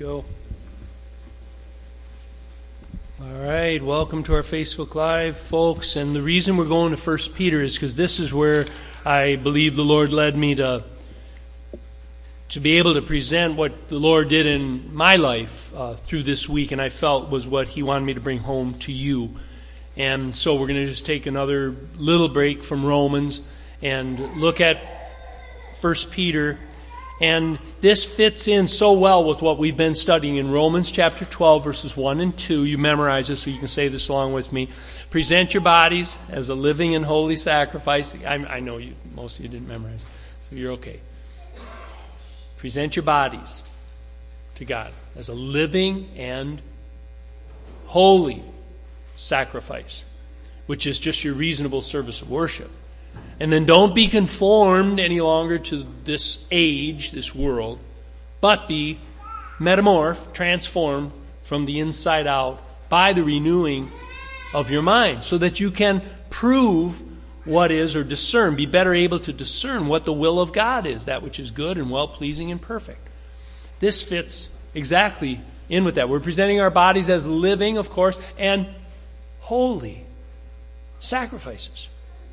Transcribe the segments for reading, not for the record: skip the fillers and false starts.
Go. All right, welcome to our Facebook Live, folks. And the reason we're going to 1 Peter is because this is where I believe the Lord led me to be able to present what the Lord did in my life through this week, and I felt was what He wanted me to bring home to you. And so we're going to just take another little break from Romans and look at 1 Peter. And this fits in so well with what we've been studying in Romans chapter 12, verses 1 and 2. You memorize this so you can say this along with me. Present your bodies as a living and holy sacrifice. I know most of you didn't memorize, so you're okay. Present your bodies to God as a living and holy sacrifice, which is just your reasonable service of worship. And then don't be conformed any longer to this age, this world, but be metamorphed, transformed from the inside out by the renewing of your mind, so that you can prove what is, or discern, be better able to discern what the will of God is, that which is good and well-pleasing and perfect. This fits exactly in with that. We're presenting our bodies as living, of course, and holy sacrifices.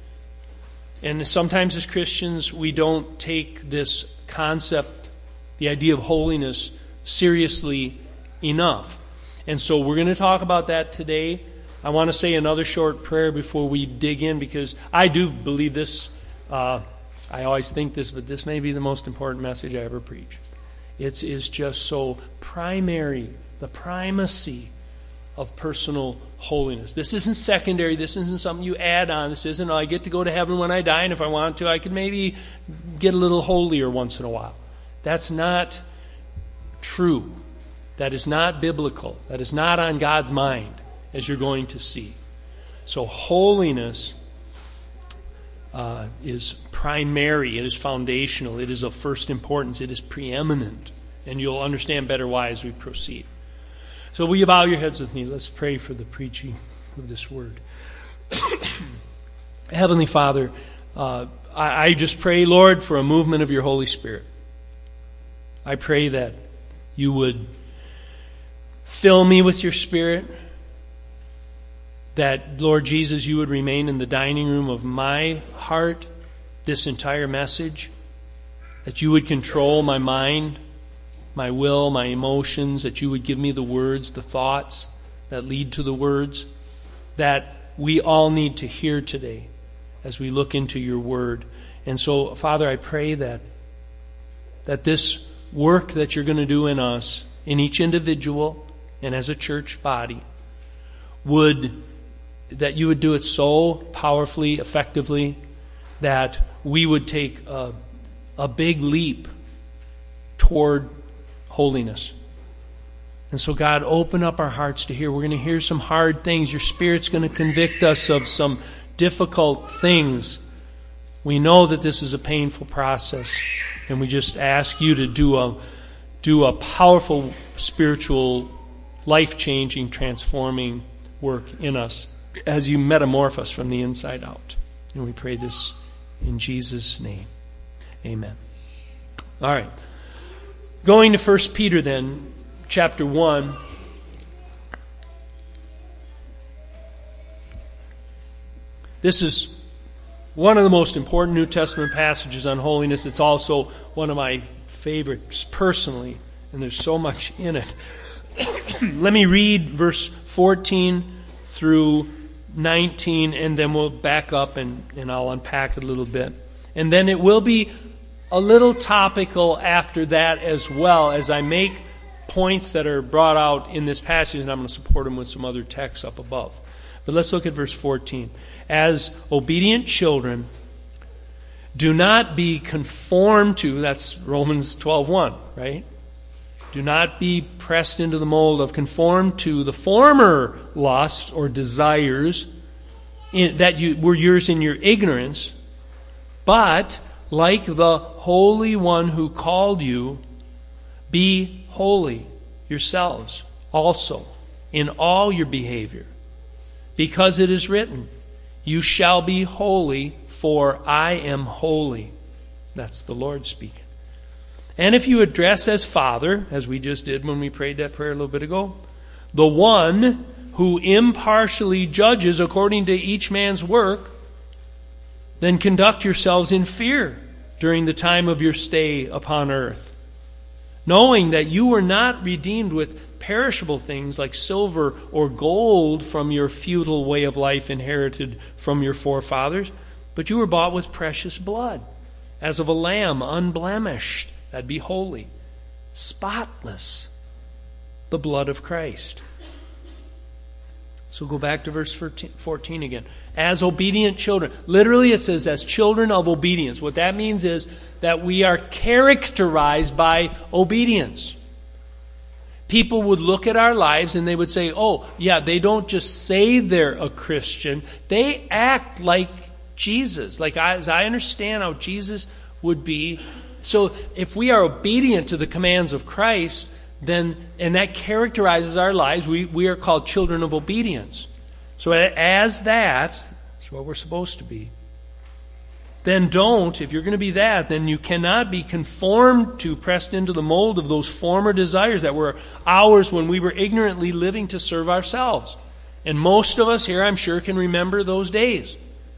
And sometimes as Christians, we don't take this concept, the idea of holiness, seriously enough. And so we're going to talk about that today. I want to say another short prayer before we dig in, because I do believe this. I always think this, but this may be the most important message I ever preach. It is just so primary, the primacy of personal holiness. This isn't secondary. This isn't something you add on. This isn't, I get to go to heaven when I die, and if I want to, I could maybe get a little holier once in a while. That's not true. That is not biblical. That is not on God's mind, as you're going to see. So holiness is primary. It is foundational. It is of first importance. It is preeminent. And you'll understand better why as we proceed. So will you bow your heads with me? Let's pray for the preaching of this word. Heavenly Father, I just pray, Lord, for a movement of your Holy Spirit. I pray that you would fill me with your Spirit, that, Lord Jesus, you would remain in the dining room of my heart this entire message, that you would control my mind, my will, my emotions, that you would give me the words, the thoughts that lead to the words that we all need to hear today as we look into your word. And so, Father, I pray that this work that you're going to do in us, in each individual and as a church body, that you would do it so powerfully, effectively, that we would take a big leap toward holiness. And so, God, open up our hearts to hear. We're going to hear some hard things. Your Spirit's going to convict us of some difficult things. We know that this is a painful process, and we just ask you to do a powerful, spiritual, life-changing, transforming work in us as you metamorph us from the inside out. And we pray this in Jesus' name. Amen. All right. Going to 1 Peter then, chapter 1. This is one of the most important New Testament passages on holiness. It's also one of my favorites personally, and there's so much in it. Let me read verse 14 through 19, and then we'll back up and I'll unpack it a little bit. And then it will be a little topical after that, as well as I make points that are brought out in this passage, and I'm going to support them with some other texts up above. But let's look at verse 14. As obedient children, do not be conformed to, that's Romans 12:1, right? Do not be pressed into the mold of conform to the former lusts or desires that were yours in your ignorance, but like the Holy One who called you, be holy yourselves also in all your behavior, because it is written, you shall be holy, for I am holy. That's the Lord speaking. And if you address as Father, as we just did when we prayed that prayer a little bit ago, the one who impartially judges according to each man's work, then conduct yourselves in fear during the time of your stay upon earth, knowing that you were not redeemed with perishable things like silver or gold from your futile way of life inherited from your forefathers, but you were bought with precious blood, as of a lamb unblemished, that'd be holy, spotless, the blood of Christ. So go back to verse 14 again. As obedient children. Literally it says as children of obedience. What that means is that we are characterized by obedience. People would look at our lives and they would say, oh, yeah, they don't just say they're a Christian. They act like Jesus. As I understand how Jesus would be. So if we are obedient to the commands of Christ, then, and that characterizes our lives, we are called children of obedience. So as that's what we're supposed to be. Then if you're going to be that, then you cannot be conformed to, pressed into the mold of those former desires that were ours when we were ignorantly living to serve ourselves. And most of us here, I'm sure, can remember those days.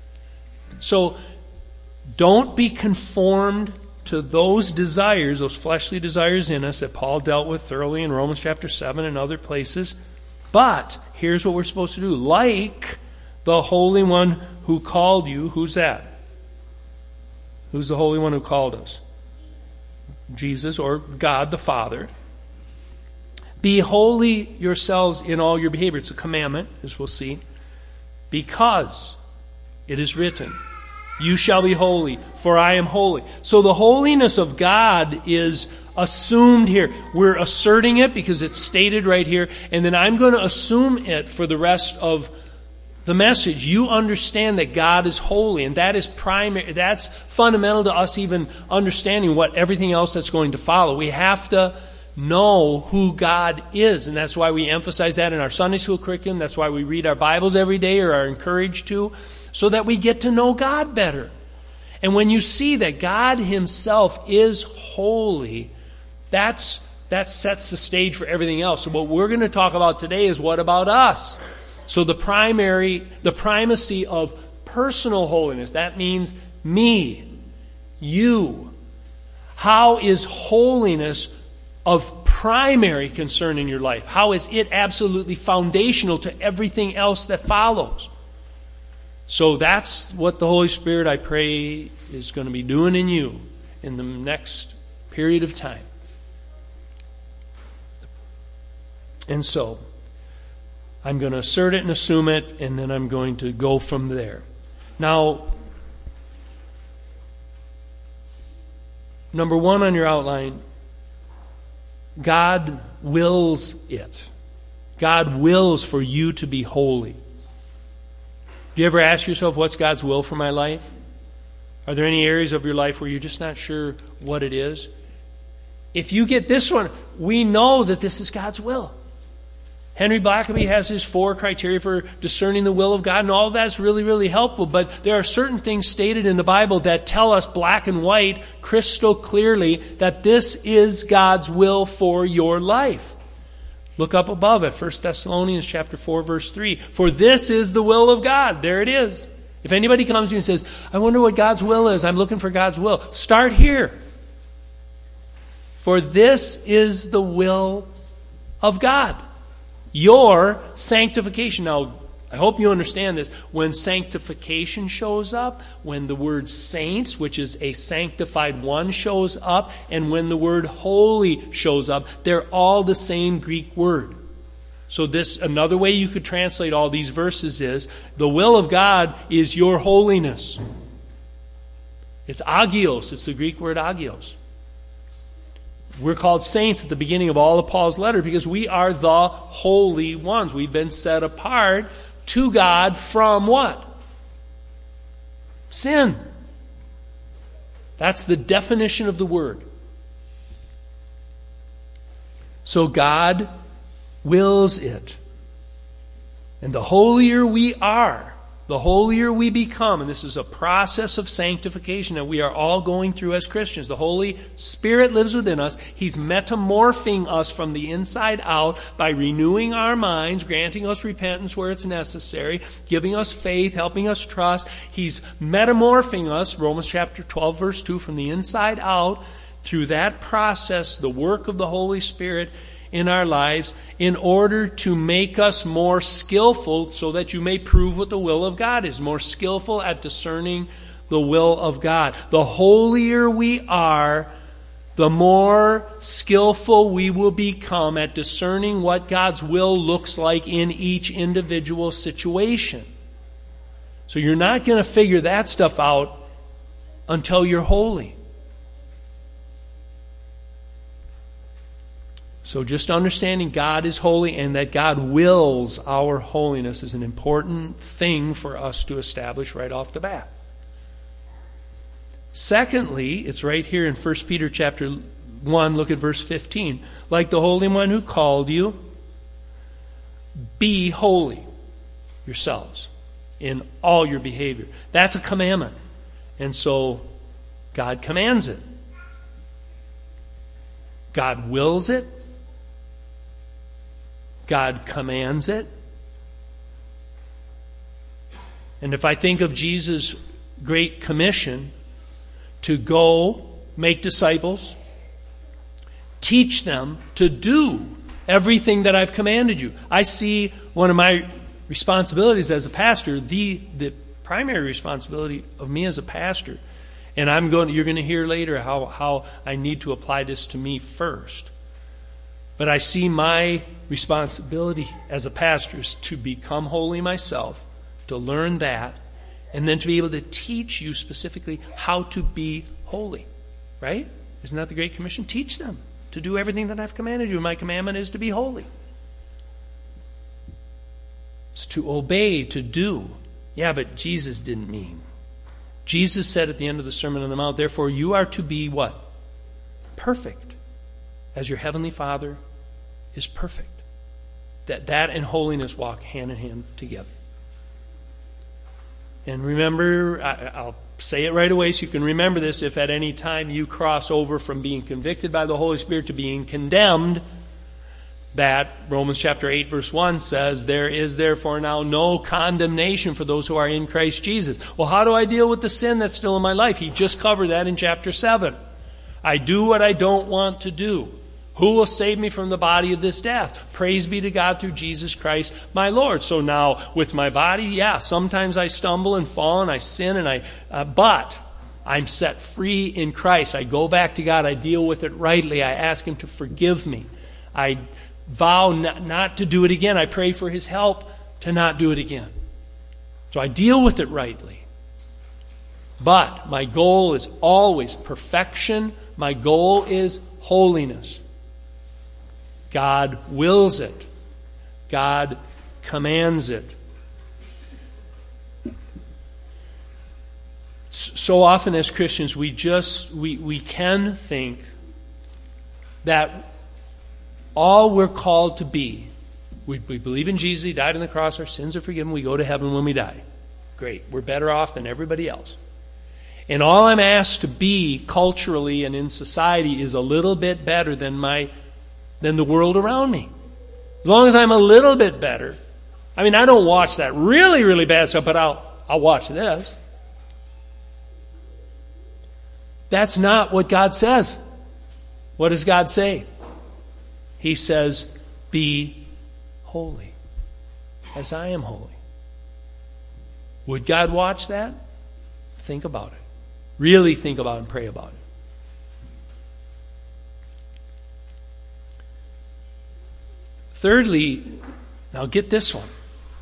So don't be conformed to those desires, those fleshly desires in us that Paul dealt with thoroughly in Romans chapter 7 and other places. But here's what we're supposed to do. Like the Holy One who called you. Who's that? Who's the Holy One who called us? Jesus, or God the Father. Be holy yourselves in all your behavior. It's a commandment, as we'll see. Because it is written, you shall be holy, for I am holy. So the holiness of God is assumed here. We're asserting it because it's stated right here. And then I'm going to assume it for the rest of the message. You understand that God is holy. And that is primary. That's fundamental to us even understanding what everything else that's going to follow. We have to know who God is. And that's why we emphasize that in our Sunday school curriculum. That's why we read our Bibles every day, or are encouraged to, so that we get to know God better. And when you see that God Himself is holy, that sets the stage for everything else. So what we're going to talk about today is what about us? So the primacy of personal holiness, that means me, you. How is holiness of primary concern in your life? How is it absolutely foundational to everything else that follows? So that's what the Holy Spirit, I pray, is going to be doing in you in the next period of time. And so, I'm going to assert it and assume it, and then I'm going to go from there. Now, number one on your outline, God wills it. God wills for you to be holy. Do you ever ask yourself, what's God's will for my life? Are there any areas of your life where you're just not sure what it is? If you get this one, we know that this is God's will. Henry Blackaby has his 4 criteria for discerning the will of God, and all of that's really, really helpful. But there are certain things stated in the Bible that tell us black and white, crystal clearly, that this is God's will for your life. Look up above at 1 Thessalonians chapter 4, verse 3. For this is the will of God. There it is. If anybody comes to you and says, I wonder what God's will is, I'm looking for God's will, start here. For this is the will of God. Your sanctification. Now, I hope you understand this. When sanctification shows up, when the word saints, which is a sanctified one, shows up, and when the word holy shows up, they're all the same Greek word. So another way you could translate all these verses is, the will of God is your holiness. It's agios. It's the Greek word agios. We're called saints at the beginning of all of Paul's letter because we are the holy ones. We've been set apart to God from what? Sin. That's the definition of the word. So God wills it. And the holier we are, The holier we become, and this is a process of sanctification that we are all going through as Christians. The Holy Spirit lives within us. He's metamorphing us from the inside out by renewing our minds, granting us repentance where it's necessary, giving us faith, helping us trust. He's metamorphing us, Romans chapter 12, verse 2, from the inside out. Through that process, the work of the Holy Spirit in our lives, in order to make us more skillful so that you may prove what the will of God is, more skillful at discerning the will of God. The holier we are, the more skillful we will become at discerning what God's will looks like in each individual situation. So you're not going to figure that stuff out until you're holy. So just understanding God is holy and that God wills our holiness is an important thing for us to establish right off the bat. Secondly, it's right here in 1 Peter chapter 1, look at verse 15. Like the Holy One who called you, be holy yourselves in all your behavior. That's a commandment. And so God commands it. God wills it. God commands it. And if I think of Jesus' great commission to go make disciples, teach them to do everything that I've commanded you. I see one of my responsibilities as a pastor, the primary responsibility of me as a pastor, and you're going to hear later how I need to apply this to me first. But I see my responsibility as a pastor is to become holy myself, to learn that, and then to be able to teach you specifically how to be holy. Right? Isn't that the Great Commission? Teach them to do everything that I've commanded you. My commandment is to be holy. It's to obey, to do. Yeah, but Jesus didn't mean. Jesus said at the end of the Sermon on the Mount, therefore you are to be what? Perfect. As your heavenly Father is perfect. That and holiness walk hand in hand together. And remember, I'll say it right away so you can remember this. If at any time you cross over from being convicted by the Holy Spirit to being condemned, that Romans chapter 8 verse 1 says, there is therefore now no condemnation for those who are in Christ Jesus. Well, how do I deal with the sin that's still in my life? He just covered that in chapter 7. I do what I don't want to do. Who will save me from the body of this death? Praise be to God through Jesus Christ my Lord. So now with my body, yeah, sometimes I stumble and fall and I sin but I'm set free in Christ. I go back to God. I deal with it rightly. I ask Him to forgive me. I vow not to do it again. I pray for His help to not do it again. So I deal with it rightly. But my goal is always perfection. My goal is holiness. God wills it. God commands it. So often as Christians, we can think that all we're called to be, we believe in Jesus, He died on the cross, our sins are forgiven, we go to heaven when we die. Great, we're better off than everybody else. And all I'm asked to be culturally and in society is a little bit better than the world around me. As long as I'm a little bit better. I mean, I don't watch that really, really bad stuff, but I'll watch this. That's not what God says. What does God say? He says, be holy, as I am holy. Would God watch that? Think about it. Really think about it and pray about it. Thirdly, now get this one.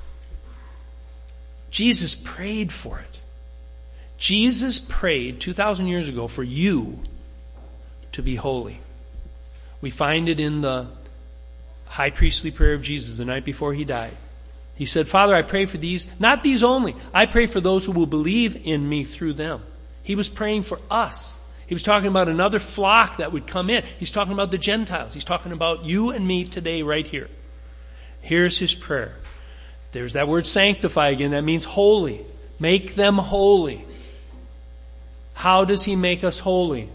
Jesus prayed for it. Jesus prayed 2,000 years ago for you to be holy. We find it in the high priestly prayer of Jesus the night before He died. He said, Father, I pray for these, not these only. I pray for those who will believe in me through them. He was praying for us. He was talking about another flock that would come in. He's talking about the Gentiles. He's talking about you and me today right here. Here's His prayer. There's that word sanctify again. That means holy. Make them holy. How does he make us holy?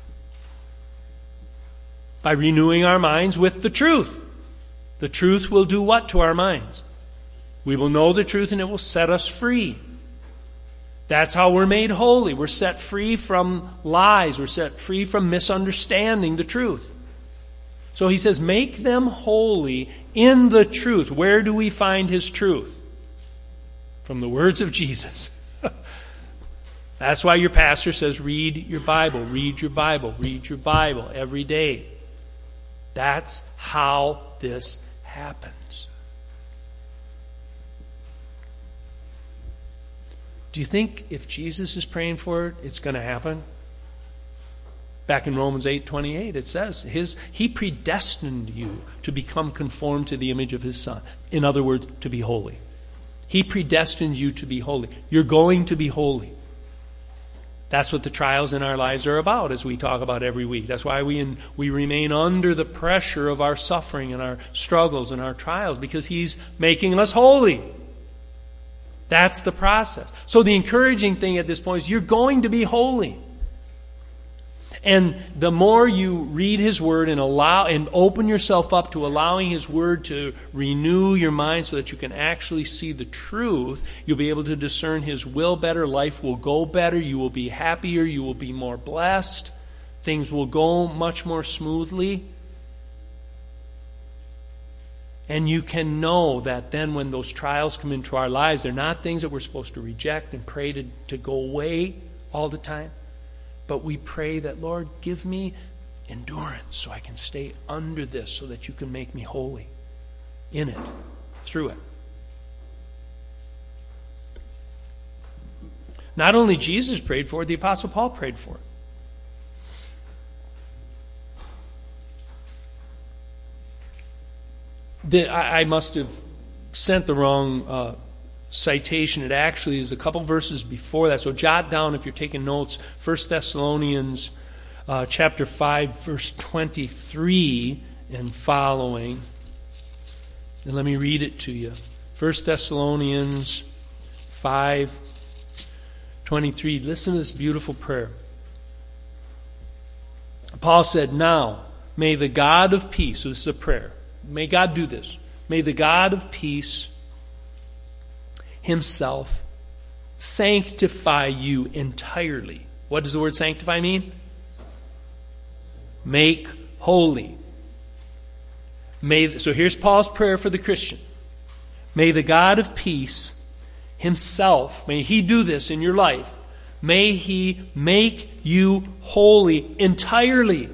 By renewing our minds with the truth. The truth will do what to our minds? We will know the truth and it will set us free. That's how we're made holy. We're set free from lies. We're set free from misunderstanding the truth. So he says, make them holy in the truth. Where do we find his truth? From the words of Jesus. That's why your pastor says, read your Bible, read your Bible, read your Bible every day. That's how this happens. Do you think if Jesus is praying for it, it's going to happen? Back in Romans 8:28, it says, he predestined you to become conformed to the image of his Son. In other words, to be holy. He predestined you to be holy. You're going to be holy. That's what the trials in our lives are about, as we talk about every week. That's why we remain under the pressure of our suffering and our struggles and our trials, because he's making us holy. That's the process. So the encouraging thing at this point is you're going to be holy. And the more you read his word and open yourself up to allowing his word to renew your mind so that you can actually see the truth, you'll be able to discern his will better. Life will go better. You will be happier. You will be more blessed. Things will go much more smoothly. And you can know that then when those trials come into our lives, they're not things that we're supposed to reject and pray to go away all the time. But we pray that, Lord, give me endurance so I can stay under this so that you can make me holy in it, through it. Not only Jesus prayed for it, the Apostle Paul prayed for it. I must have sent the wrong citation. It actually is a couple verses before that. So jot down, if you're taking notes, 1 Thessalonians chapter 5, verse 23 and following. And let me read it to you. 1 Thessalonians 5:23. Listen to this beautiful prayer. Paul said, now, may the God of peace, so this is a prayer, may God do this. May the God of peace himself sanctify you entirely. What does the word sanctify mean? Make holy. So here's Paul's prayer for the Christian. May the God of peace himself, may he do this in your life. May he make you holy entirely.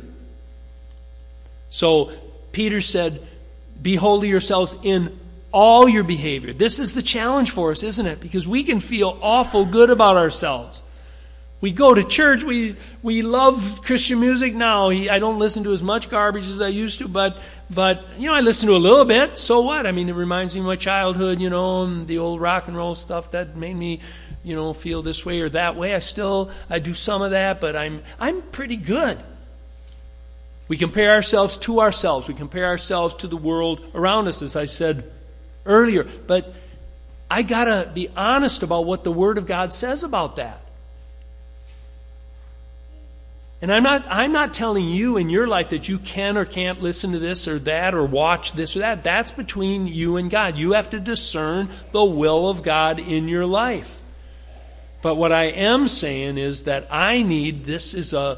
So Peter said, be holy yourselves in all your behavior. This is the challenge for us, isn't it? Because we can feel awful good about ourselves. We go to church. We love Christian music now. I don't listen to as much garbage as I used to, but I listen to a little bit. So what? I mean, it reminds me of my childhood, and the old rock and roll stuff that made me, feel this way or that way. I do some of that, but I'm pretty good. We compare ourselves to ourselves. We compare ourselves to the world around us, as I said earlier. But I got to be honest about what the Word of God says about that. And I'm not telling you in your life that you can or can't listen to this or that or watch this or that. That's between you and God. You have to discern the will of God in your life. But what I am saying is that this is a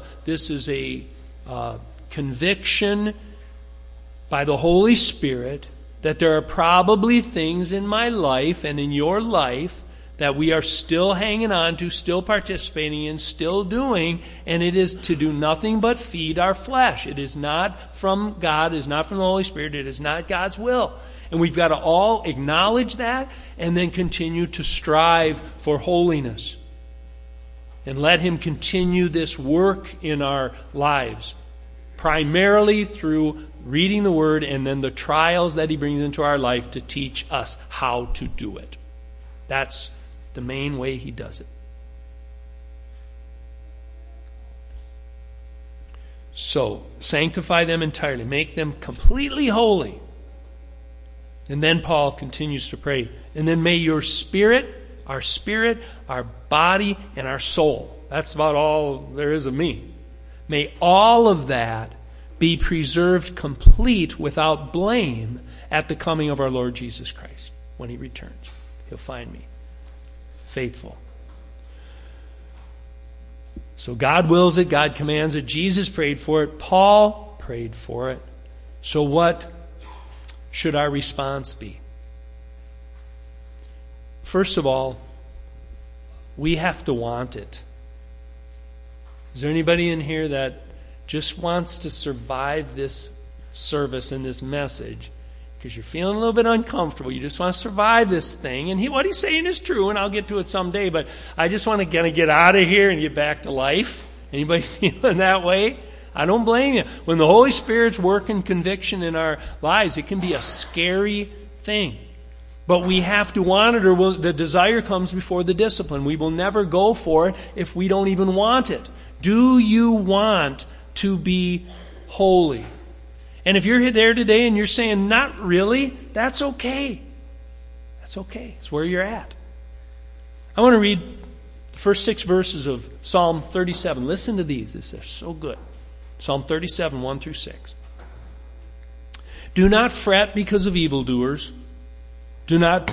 conviction by the Holy Spirit that there are probably things in my life and in your life that we are still hanging on to, still participating in, still doing, and it is to do nothing but feed our flesh. It is not from God, it is not from the Holy Spirit, it is not God's will. And we've got to all acknowledge that and then continue to strive for holiness. And let Him continue this work in our lives, primarily through reading the Word and then the trials that He brings into our life to teach us how to do it. That's the main way He does it. So, sanctify them entirely. Make them completely holy. And then Paul continues to pray. And then may your spirit, our body, and our soul, that's about all there is of me. May all of that be preserved complete without blame at the coming of our Lord Jesus Christ. When he returns, he'll find me faithful. So God wills it, God commands it, Jesus prayed for it, Paul prayed for it. So what should our response be? First of all, we have to want it. Is there anybody in here that just wants to survive this service and this message because you're feeling a little bit uncomfortable? You just want to survive this thing. And what he's saying is true, and I'll get to it someday, but I just want to kind of get out of here and get back to life. Anybody feeling that way? I don't blame you. When the Holy Spirit's working conviction in our lives, it can be a scary thing. But we have to want it, or the desire comes before the discipline. We will never go for it if we don't even want it. Do you want to be holy? And if you're there today and you're saying, not really, that's okay. That's okay. It's where you're at. I want to read the first 6 verses of Psalm 37. Listen to these. These are so good. Psalm 37, 1 through 6. Do not fret because of evildoers. Do not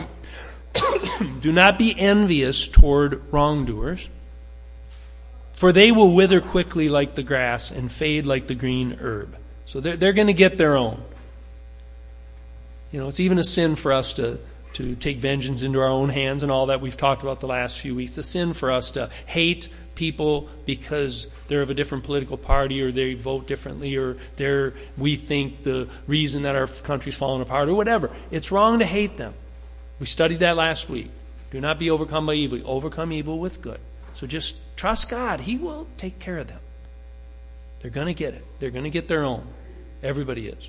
be envious toward wrongdoers. For they will wither quickly like the grass and fade like the green herb. So they're going to get their own. You know, it's even a sin for us to take vengeance into our own hands and all that we've talked about the last few weeks. It's a sin for us to hate people because they're of a different political party, or they vote differently, or we think the reason that our country's falling apart, or whatever. It's wrong to hate them. We studied that last week. Do not be overcome by evil. Overcome evil with good. So just trust God. He will take care of them. They're going to get it. They're going to get their own. Everybody is.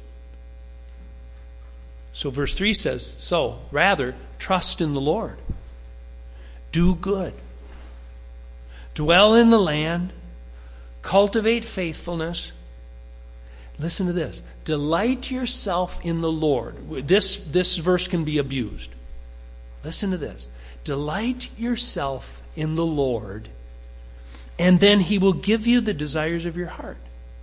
So verse 3 says, so, rather, trust in the Lord. Do good. Dwell in the land. Cultivate faithfulness. Listen to this. Delight yourself in the Lord. This verse can be abused. Listen to this. Delight yourself in the Lord, and then he will give you the desires of your heart.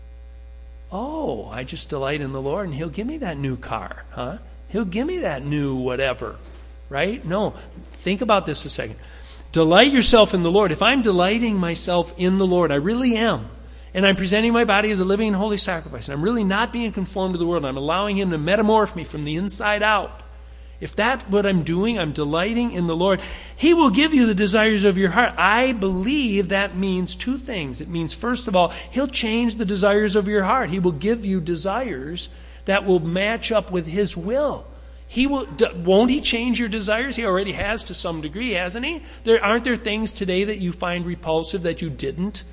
Oh, I just delight in the Lord, and he'll give me that new car, huh? He'll give me that new whatever, right? No, think about this a second. Delight yourself in the Lord. If I'm delighting myself in the Lord, I really am, and I'm presenting my body as a living and holy sacrifice, and I'm really not being conformed to the world, and I'm allowing him to metamorph me from the inside out. If that's what I'm doing, I'm delighting in the Lord, he will give you the desires of your heart. I believe that means 2 things. It means, first of all, he'll change the desires of your heart. He will give you desires that will match up with his will. Won't he change your desires? He already has to some degree, hasn't he? Aren't there things today that you find repulsive that you didn't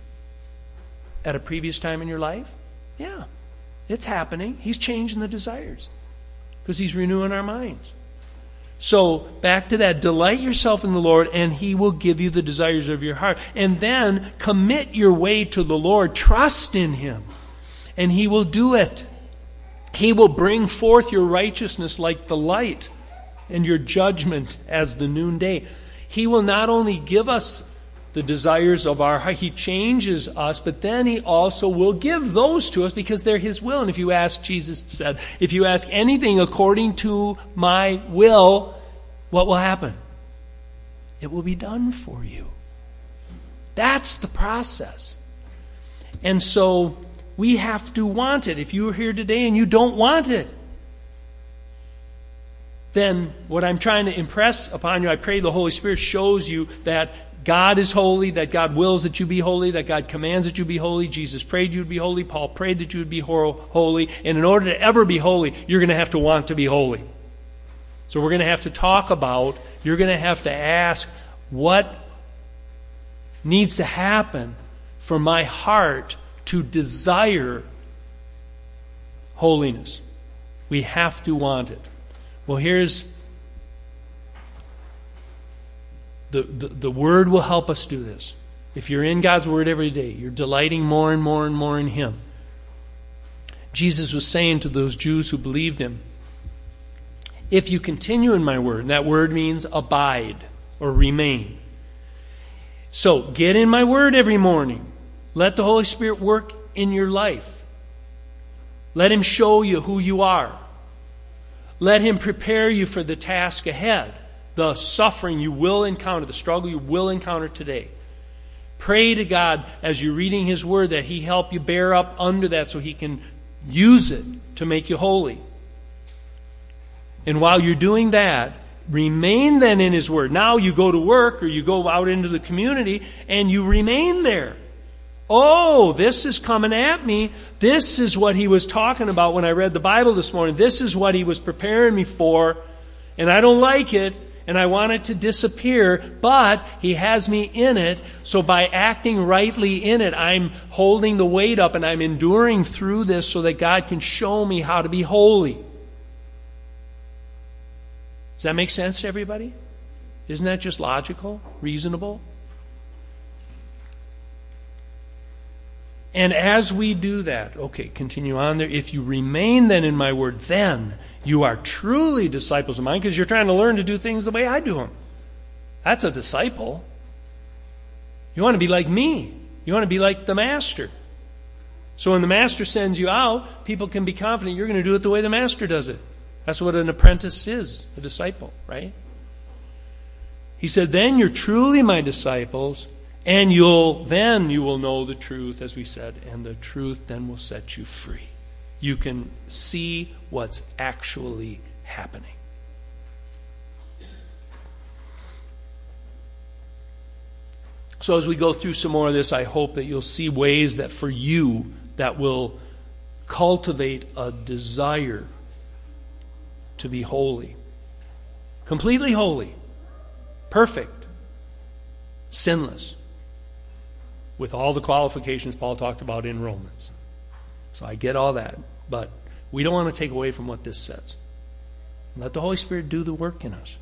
at a previous time in your life? Yeah, it's happening. He's changing the desires because he's renewing our minds. So, back to that. Delight yourself in the Lord, and he will give you the desires of your heart. And then, commit your way to the Lord. Trust in him, and he will do it. He will bring forth your righteousness like the light, and your judgment as the noonday. He will not only give us the desires of our heart, he changes us, but then he also will give those to us because they're his will. And if you ask, Jesus said, if you ask anything according to my will, what will happen? It will be done for you. That's the process. And so we have to want it. If you're here today and you don't want it, then what I'm trying to impress upon you, I pray the Holy Spirit shows you that God is holy, that God wills that you be holy, that God commands that you be holy. Jesus prayed you to be holy. Paul prayed that you would be holy. And in order to ever be holy, you're going to have to want to be holy. So we're going to have to talk about, you're going to have to ask, what needs to happen for my heart to desire holiness? We have to want it. Well, here's the Word will help us do this. If you're in God's Word every day, you're delighting more and more and more in him. Jesus was saying to those Jews who believed him, if you continue in my word. And that word means abide or remain. So get in my word every morning. Let the Holy Spirit work in your life. Let him show you who you are. Let him prepare you for the task ahead, the suffering you will encounter, the struggle you will encounter today. Pray to God as you're reading his word that he help you bear up under that so he can use it to make you holy. And while you're doing that, remain then in his word. Now you go to work or you go out into the community and you remain there. Oh, this is coming at me. This is what he was talking about when I read the Bible this morning. This is what he was preparing me for. And I don't like it. And I want it to disappear. But he has me in it. So by acting rightly in it, I'm holding the weight up and I'm enduring through this so that God can show me how to be holy. Does that make sense to everybody? Isn't that just logical? Reasonable? And as we do that, okay, continue on there. If you remain then in my word, then you are truly disciples of mine because you're trying to learn to do things the way I do them. That's a disciple. You want to be like me. You want to be like the master. So when the master sends you out, people can be confident you're going to do it the way the master does it. That's what an apprentice is, a disciple, right? He said, then you're truly my disciples, and you will know the truth, as we said, and the truth then will set you free. You can see what's actually happening. So as we go through some more of this, I hope that you'll see ways that for you that will cultivate a desire to be holy. Completely holy. Perfect. Sinless. With all the qualifications Paul talked about in Romans. So I get all that. But we don't want to take away from what this says. Let the Holy Spirit do the work in us.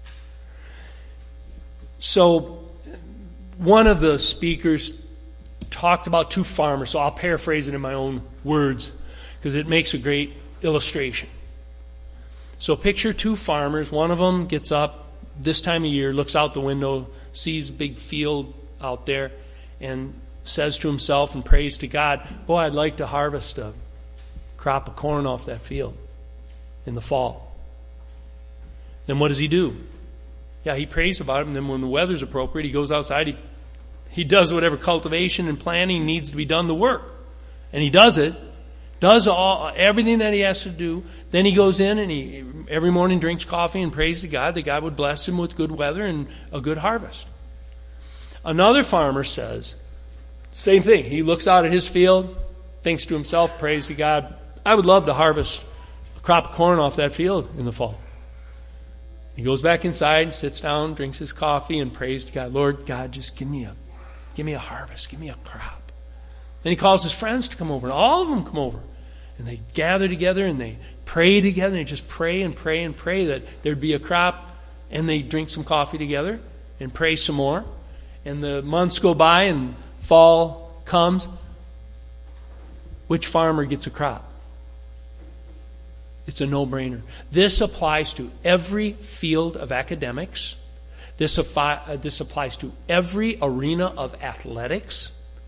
So one of the speakers talked about two farmers. So I'll paraphrase it in my own words because it makes a great illustration. So picture two farmers. One of them gets up this time of year, looks out the window, sees a big field out there, and says to himself and prays to God, boy, I'd like to harvest a crop of corn off that field in the fall. Then what does he do? Yeah, he prays about it, and then when the weather's appropriate, he goes outside, he does whatever cultivation and planting needs to be done to work. And he does it, does everything that he has to do. Then he goes in and he every morning drinks coffee and prays to God that God would bless him with good weather and a good harvest. Another farmer says, same thing. He looks out at his field, thinks to himself, prays to God, I would love to harvest a crop of corn off that field in the fall. He goes back inside, sits down, drinks his coffee, and prays to God, Lord God, just give me a harvest, give me a crop. Then he calls his friends to come over, and all of them come over. And they gather together and they pray together. And they just pray and pray and pray that there'd be a crop. And they drink some coffee together and pray some more. And the months go by and fall comes. Which farmer gets a crop? It's a no-brainer. This applies to every field of academics. This applies to every arena of athletics.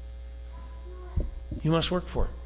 You must work for it.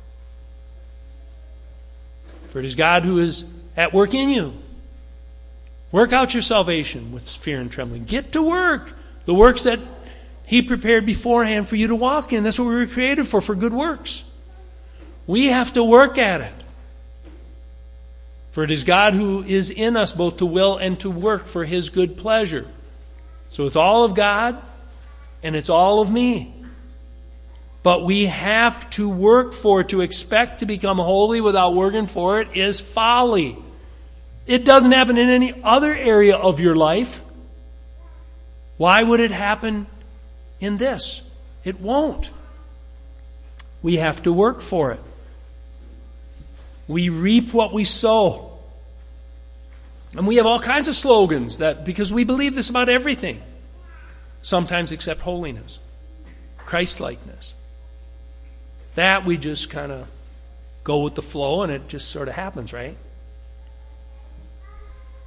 For it is God who is at work in you. Work out your salvation with fear and trembling. Get to work. The works that he prepared beforehand for you to walk in. That's what we were created for good works. We have to work at it. For it is God who is in us both to will and to work for his good pleasure. So it's all of God and it's all of me. But we have to work for it. To expect to become holy without working for it is folly. It doesn't happen in any other area of your life. Why would it happen in this? It won't. We have to work for it. We reap what we sow. And we have all kinds of slogans that because we believe this about everything. Sometimes except holiness, Christ-likeness. That we just kind of go with the flow and it just sort of happens, right?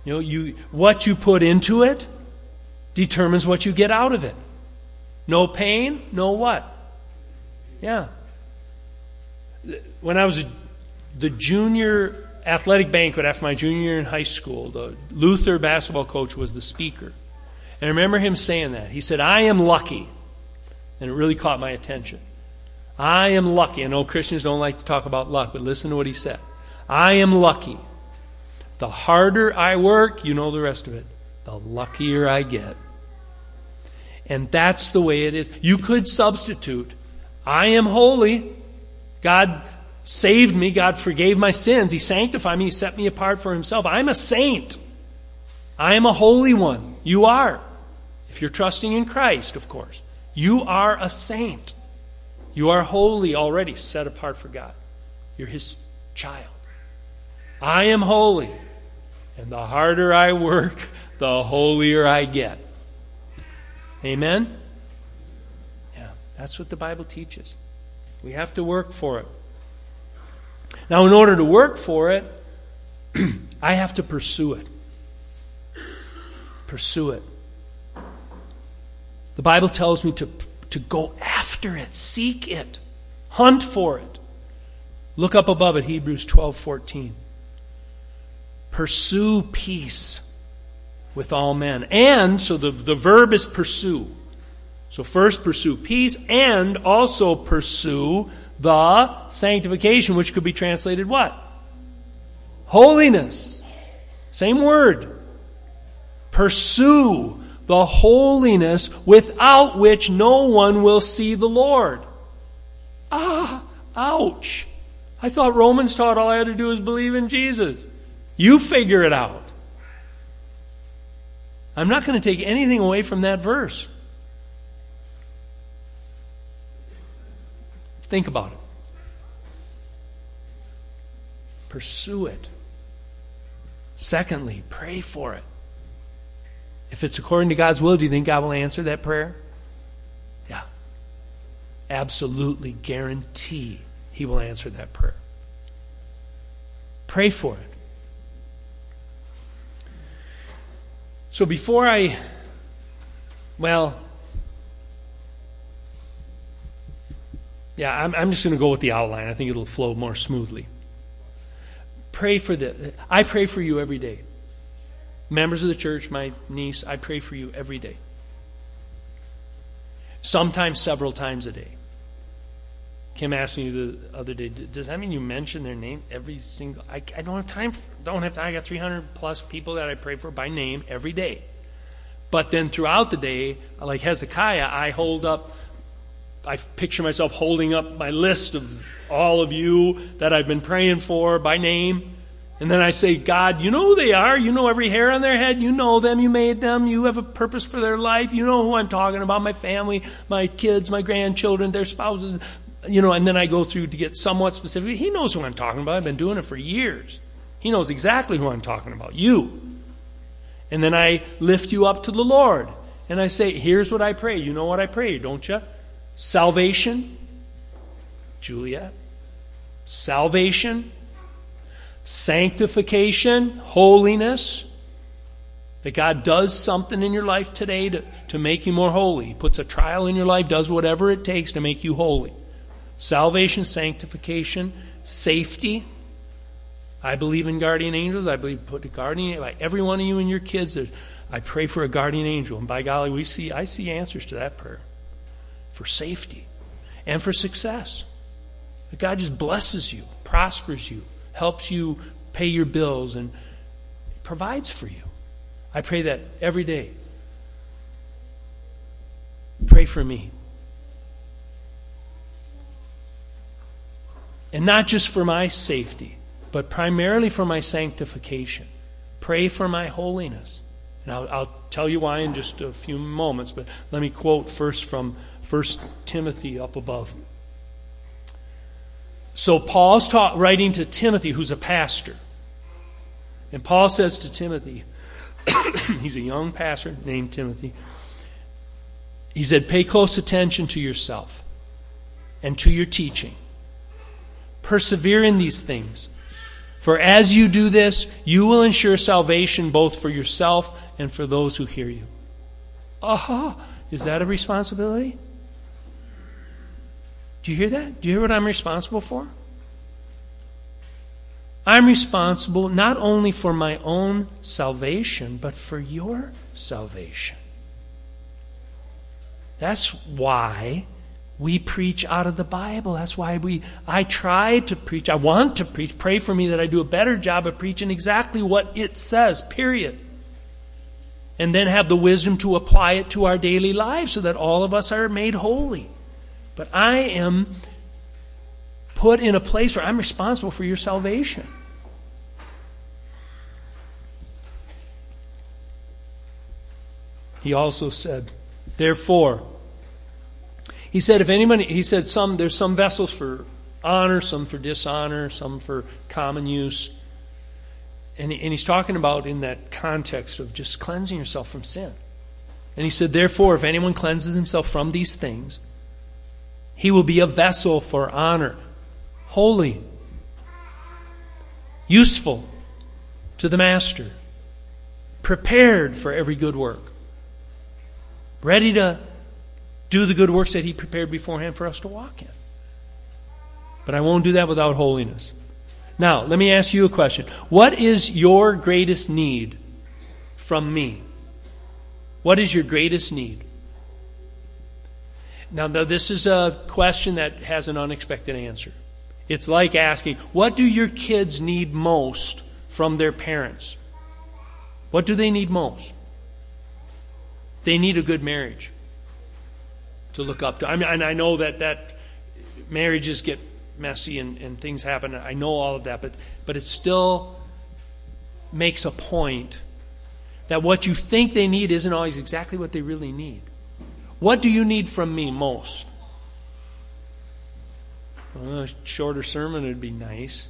What you put into it determines what you get out of it. No pain, no what? Yeah. When I was the junior athletic banquet after my junior year in high school, the Luther basketball coach was the speaker. And I remember him saying that. He said, I am lucky. And it really caught my attention. I am lucky. I know Christians don't like to talk about luck, but listen to what he said. I am lucky. The harder I work, you know the rest of it, the luckier I get. And that's the way it is. You could substitute, I am holy. God saved me. God forgave my sins. He sanctified me. He set me apart for himself. I'm a saint. I am a holy one. You are. If you're trusting in Christ, of course. You are a saint. You are holy already, set apart for God. You're his child. I am holy. And the harder I work, the holier I get. Amen? Yeah, that's what the Bible teaches. We have to work for it. Now, in order to work for it, I have to pursue it. Pursue it. The Bible tells me to go after it, seek it, hunt for it. Look up above it, Hebrews 12:14. Pursue peace with all men. And, so the verb is pursue. So first pursue peace and also pursue the sanctification, which could be translated what? Holiness. Same word. Pursue the holiness without which no one will see the Lord. Ouch. I thought Romans taught all I had to do was believe in Jesus. You figure it out. I'm not going to take anything away from that verse. Think about it. Pursue it. Secondly, pray for it. If it's according to God's will, do you think God will answer that prayer? Yeah. Absolutely guarantee he will answer that prayer. Pray for it. So before I'm just going to go with the outline. I think it'll flow more smoothly. Pray for this. I pray for you every day. Members of the church, my niece, I pray for you every day. Sometimes several times a day. Kim asked me the other day, does that mean you mention their name every single... I don't have time. I got 300 plus people that I pray for by name every day. But then throughout the day, like Hezekiah, I picture myself holding up my list of all of you that I've been praying for by name. And then I say, God, you know who they are. You know every hair on their head. You know them. You made them. You have a purpose for their life. You know who I'm talking about. My family, my kids, my grandchildren, their spouses. And then I go through to get somewhat specific. He knows who I'm talking about. I've been doing it for years. He knows exactly who I'm talking about. You. And then I lift you up to the Lord. And I say, here's what I pray. You know what I pray, don't you? Salvation. Juliet. Salvation. Sanctification. Holiness. That God does something in your life today to make you more holy. He puts a trial in your life, does whatever it takes to make you holy. Salvation, sanctification, safety. I believe in guardian angels. I believe put a guardian by every one of you and your kids. I pray for a guardian angel, and by golly, I see answers to that prayer for safety and for success. That God just blesses you, prospers you, helps you pay your bills, and provides for you. I pray that every day. Pray for me. And not just for my safety, but primarily for my sanctification. Pray for my holiness. And I'll tell you why in just a few moments, but let me quote first from 1 Timothy up above. So Paul's writing to Timothy, who's a pastor. And Paul says to Timothy, he's a young pastor named Timothy. He said, pay close attention to yourself and to your teaching. Persevere in these things. For as you do this, you will ensure salvation both for yourself and for those who hear you. Aha! Is that a responsibility? Do you hear that? Do you hear what I'm responsible for? I'm responsible not only for my own salvation, but for your salvation. That's why we preach out of the Bible. That's why I try to preach. I want to preach. Pray for me that I do a better job of preaching exactly what it says, period. And then have the wisdom to apply it to our daily lives so that all of us are made holy. But I am put in a place where I'm responsible for your salvation. He also said, therefore, he said, there's some vessels for honor, some for dishonor, some for common use. And he's talking about in that context of just cleansing yourself from sin. And he said, therefore, if anyone cleanses himself from these things, he will be a vessel for honor, holy, useful to the master, prepared for every good work, ready to do the good works that he prepared beforehand for us to walk in. But I won't do that without holiness. Now, let me ask you a question. What is your greatest need from me? What is your greatest need? Now, this is a question that has an unexpected answer. It's like asking, what do your kids need most from their parents? What do they need most? They need a good marriage to look up to. I mean, and I know that marriages get messy and things happen. I know all of that, but it still makes a point that what you think they need isn't always exactly what they really need. What do you need from me most? Well, a shorter sermon would be nice.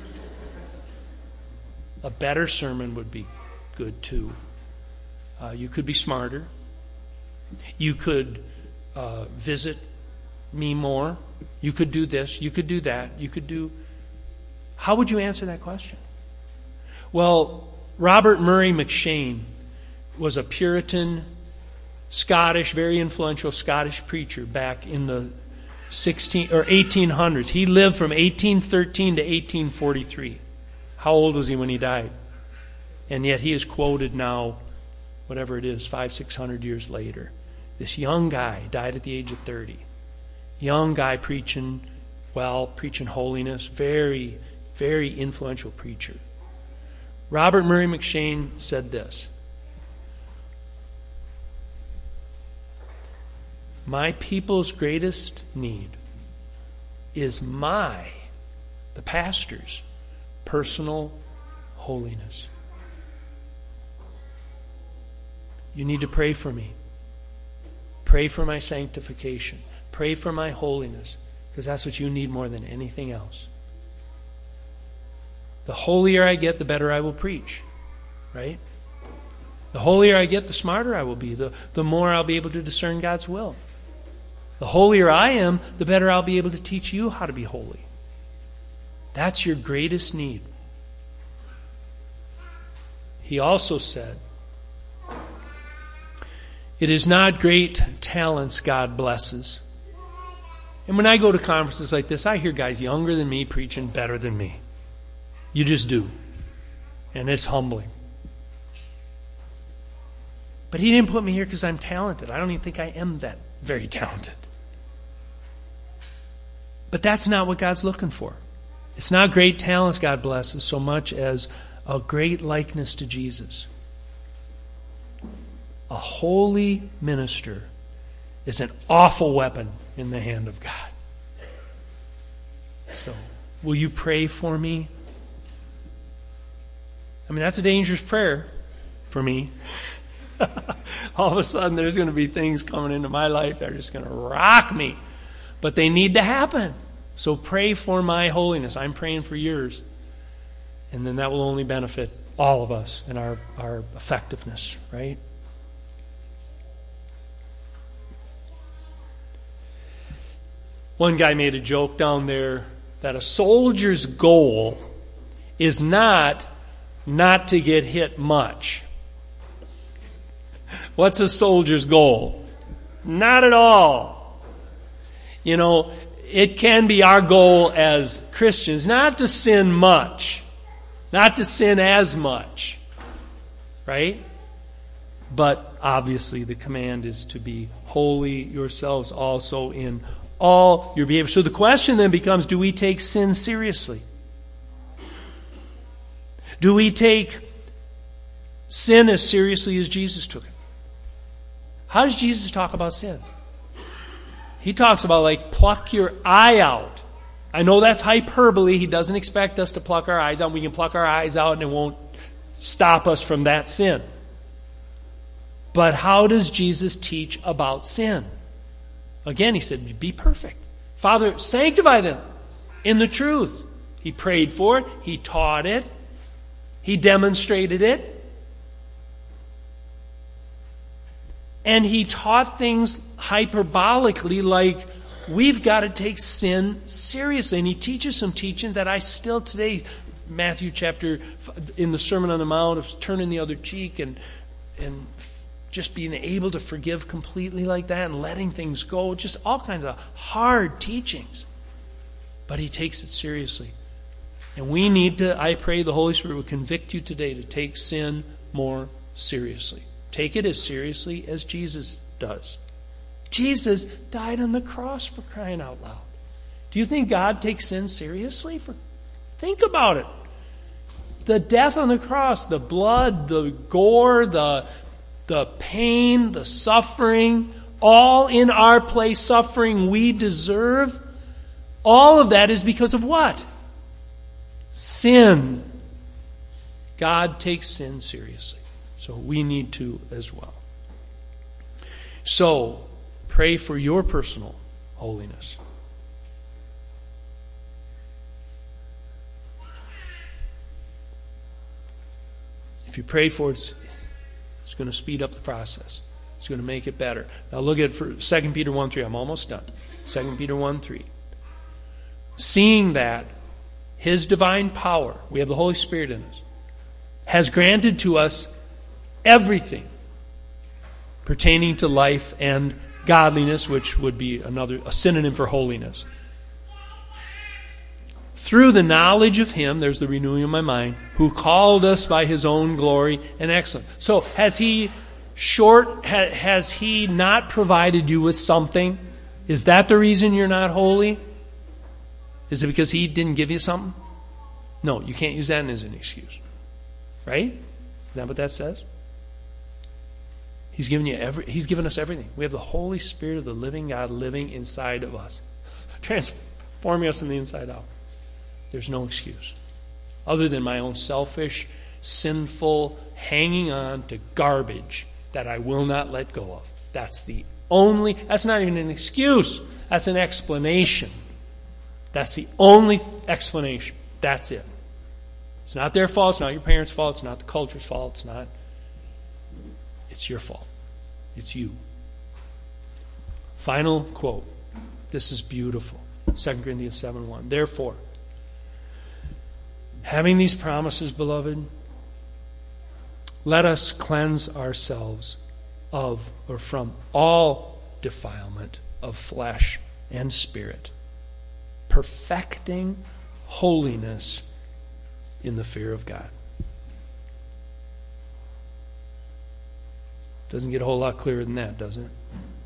A better sermon would be good too. You could be smarter. You could visit me more. You could do this. You could do that. You could do... How would you answer that question? Well, Robert Murray McCheyne was a Puritan, Scottish, very influential Scottish preacher back in the 1800s. He lived from 1813 to 1843. How old was he when he died? And yet he is quoted now, whatever it is, 500-600 years later. This young guy died at the age of 30. Young guy preaching holiness, very, very influential preacher. Robert Murray McCheyne said this: my people's greatest need is the pastor's, personal holiness. You need to pray for me. Pray for my sanctification. Pray for my holiness, because that's what you need more than anything else. The holier I get, the better I will preach. Right? The holier I get, the smarter I will be. The more I'll be able to discern God's will. The holier I am, the better I'll be able to teach you how to be holy. That's your greatest need. He also said, it is not great talents God blesses. And when I go to conferences like this, I hear guys younger than me preaching better than me. You just do. And it's humbling. But he didn't put me here because I'm talented. I don't even think I am that very talented. But that's not what God's looking for. It's not great talents God blesses so much as a great likeness to Jesus. A holy minister is an awful weapon in the hand of God. So, will you pray for me? I mean, that's a dangerous prayer for me. All of a sudden, there's going to be things coming into my life that are just going to rock me. But they need to happen. So pray for my holiness. I'm praying for yours. And then that will only benefit all of us and our effectiveness, right? One guy made a joke down there that a soldier's goal is not to get hit much. What's a soldier's goal? Not at all. You know, it can be our goal as Christians not to sin much, not to sin as much, right? But obviously the command is to be holy yourselves also in all your behavior. So the question then becomes, do we take sin seriously? Do we take sin as seriously as Jesus took it? How does Jesus talk about sin? He talks about like pluck your eye out. I know that's hyperbole. He doesn't expect us to pluck our eyes out. We can pluck our eyes out and it won't stop us from that sin. But how does Jesus teach about sin? Again, he said, be perfect. Father, sanctify them in the truth. He prayed for it. He taught it. He demonstrated it. And he taught things hyperbolically like we've got to take sin seriously. And he teaches some teaching that I still today, Matthew chapter, in the Sermon on the Mount, of turning the other cheek and just being able to forgive completely like that and letting things go. Just all kinds of hard teachings. But he takes it seriously. And we need to, I pray the Holy Spirit will convict you today to take sin more seriously. Take it as seriously as Jesus does. Jesus died on the cross, for crying out loud. Do you think God takes sin seriously? Think about it. The death on the cross, the blood, the gore, the pain, the suffering, all in our place, suffering we deserve, all of that is because of what? Sin. God takes sin seriously. So we need to as well. So, pray for your personal holiness. If you pray for it, it's going to speed up the process. It's going to make it better. Now look at 2 Peter 1:3. I'm almost done. 2 Peter 1:3. Seeing that His divine power, we have the Holy Spirit in us, has granted to us everything pertaining to life and godliness, which would be a synonym for holiness. Through the knowledge of Him, there's the renewing of my mind, who called us by His own glory and excellence. So has He not provided you with something? Is that the reason you're not holy? Is it because He didn't give you something? No, you can't use that as an excuse. Right? Is that what that says? He's given us everything. We have the Holy Spirit of the living God living inside of us, transforming us from the inside out. There's no excuse other than my own selfish, sinful hanging on to garbage that I will not let go of. That's not even an excuse. That's an explanation. That's the only explanation. That's it. It's not their fault. It's not your parents' fault. It's not the culture's fault. It's your fault. It's you. Final quote. This is beautiful. 2 Corinthians 7:1. Therefore, having these promises, beloved, let us cleanse ourselves from all defilement of flesh and spirit, perfecting holiness in the fear of God. Doesn't get a whole lot clearer than that, does it?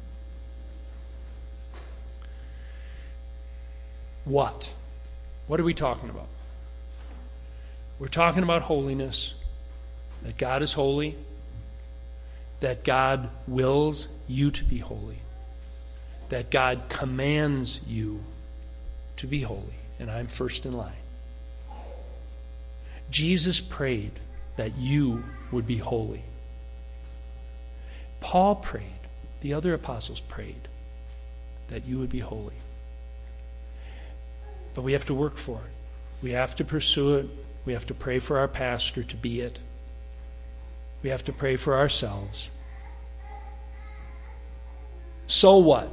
What? What are we talking about? We're talking about holiness, that God is holy, that God wills you to be holy, that God commands you to be holy, and I'm first in line. Jesus prayed that you would be holy. Paul prayed, the other apostles prayed, that you would be holy. But we have to work for it. We have to pursue it. We have to pray for our pastor to be it. We have to pray for ourselves. So what?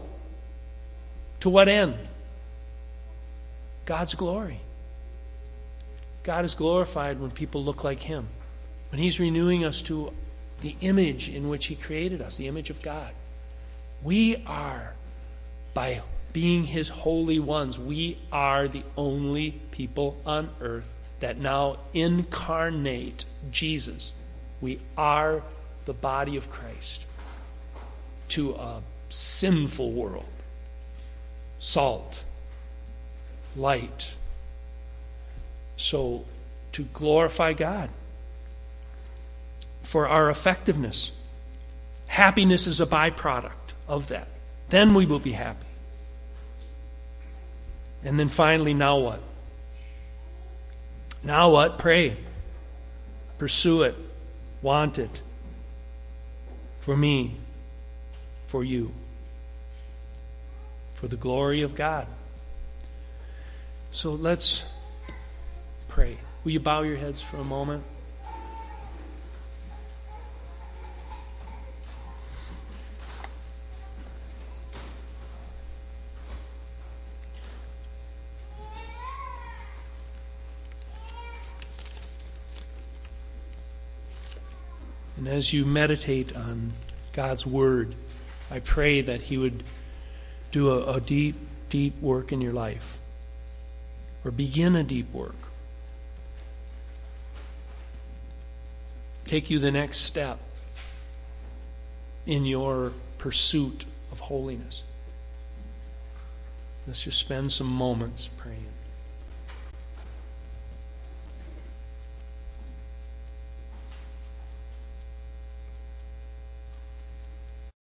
To what end? God's glory. God is glorified when people look like Him. When He's renewing us to the image in which He created us, the image of God. We are, by being His holy ones, we are the only people on earth that now incarnate Jesus. We are the body of Christ to a sinful world. Salt, light. So, to glorify God for our effectiveness. Happiness is a byproduct of that. Then we will be happy. And then finally, now what? Now what? Pray. Pursue it. Want it. For me. For you. For the glory of God. So let's pray. Will you bow your heads for a moment? And as you meditate on God's Word, I pray that He would do a deep, deep work in your life. Or begin a deep work. Take you the next step in your pursuit of holiness. Let's just spend some moments praying.